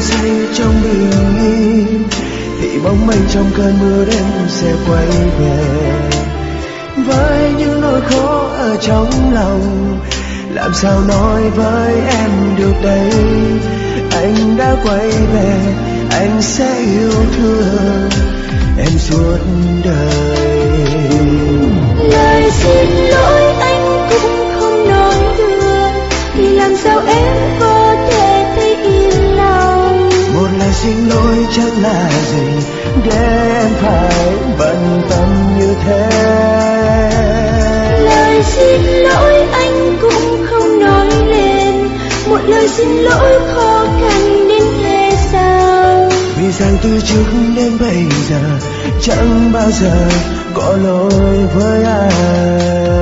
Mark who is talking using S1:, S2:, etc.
S1: say trong bình yên, thì bóng mây trong cơn mưa đêm sẽ quay về. Với những nỗi khổ ở trong lòng, làm sao nói với em được đây? Anh đã quay về, anh sẽ yêu thương em suốt đời.
S2: Lời xin lỗi anh cũng không nói được, thì làm sao em có thể thấy yên lòng?
S1: Một lời xin lỗi chẳng là gì để em phải bận tâm như thế.
S2: Lời xin lỗi anh cũng không nói lên, một lời xin lỗi khó khăn đến thế sao?
S1: Vì rằng từ trước đến bây giờ chẳng bao giờ có lỗi với ai.